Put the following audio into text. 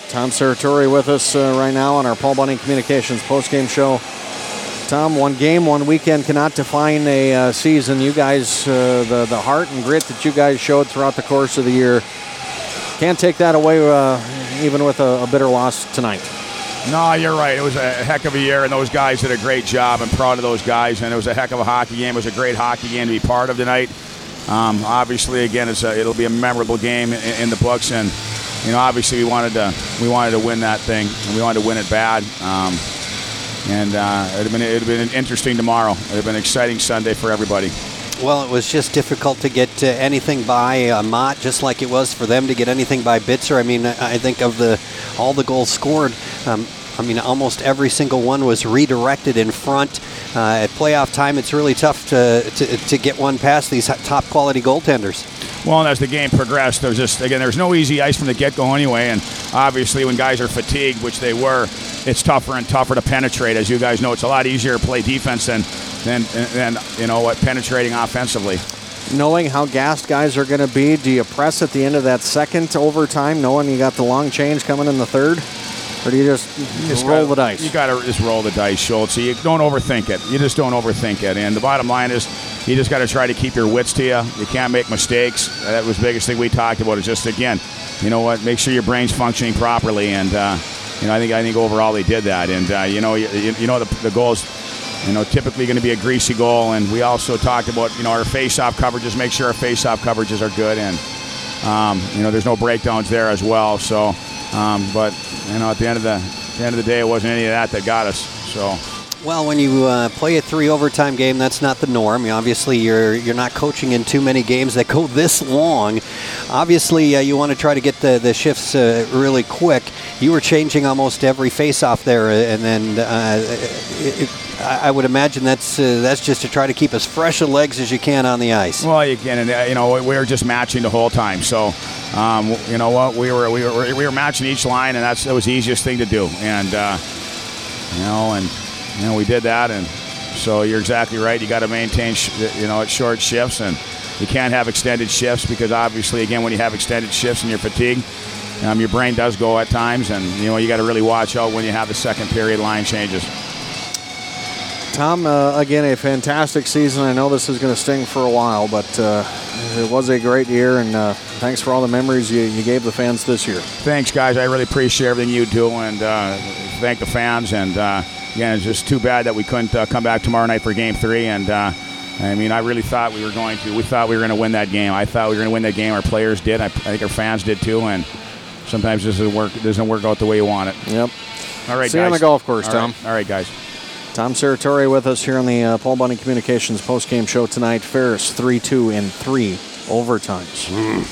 Tom Serratore with us right now on our Paul Bunning Communications postgame show. Tom, one game, one weekend cannot define a season. You guys, the heart and grit that you guys showed throughout the course of the year, can't take that away even with a bitter loss tonight. No, you're right. It was a heck of a year, and those guys did a great job. I'm proud of those guys, and it was a heck of a hockey game. It was a great hockey game to be part of tonight. Obviously, again, it'll be a memorable game in the books, and obviously we wanted to win that thing, and we wanted to win it bad. And it'd have been interesting tomorrow. It'd have been an exciting Sunday for everybody. Well, it was just difficult to get anything by Mott, just like it was for them to get anything by Bitzer. I mean, I think of all the goals scored, almost every single one was redirected in front. At playoff time, it's really tough to get one past these top quality goaltenders. Well, and as the game progressed, there's no easy ice from the get-go anyway, and obviously when guys are fatigued, which they were, it's tougher and tougher to penetrate. As you guys know, it's a lot easier to play defense than penetrating offensively. Knowing how gassed guys are going to be, do you press at the end of that second overtime, knowing you got the long change coming in the third? Or do you just roll the dice? You got to just roll the dice, Schultz. You don't overthink it. You just don't overthink it. And the bottom line is you just got to try to keep your wits to you. You can't make mistakes. That was the biggest thing we talked about is just, again, make sure your brain's functioning properly. And, I think overall they did that. And, the goal's, typically going to be a greasy goal. And we also talked about, our face-off coverages, make sure our face-off coverages are good. And, there's no breakdowns there as well. So, but at the end of the day, it wasn't any of that got us. So. Well, when you play a 3 overtime game, that's not the norm. Obviously, you're not coaching in too many games that go this long. Obviously, you want to try to get the shifts really quick. You were changing almost every face-off there, and then I would imagine that's just to try to keep as fresh of legs as you can on the ice. Well, you can, and we were just matching the whole time. So, we were matching each line, and that was the easiest thing to do. And we did that, and so you're exactly right. You got to maintain, short shifts, and you can't have extended shifts because obviously, again, when you have extended shifts and you're fatigued, your brain does go at times, and you got to really watch out when you have the second period line changes. Tom, again, a fantastic season. I know this is going to sting for a while, but it was a great year, and thanks for all the memories you gave the fans this year. Thanks, guys. I really appreciate everything you do, and thank the fans. And again, it's just too bad that we couldn't come back tomorrow night for Game 3. And I really thought we were going to. We thought we were going to win that game. I thought we were going to win that game. Our players did. I think our fans did too. And sometimes it doesn't work out the way you want it. Yep. All right, guys. See you on the golf course, Tom. All right, guys. Tom Serratore with us here on the Paul Bunning Communications postgame show tonight. Ferris 3-2 in 3 overtimes.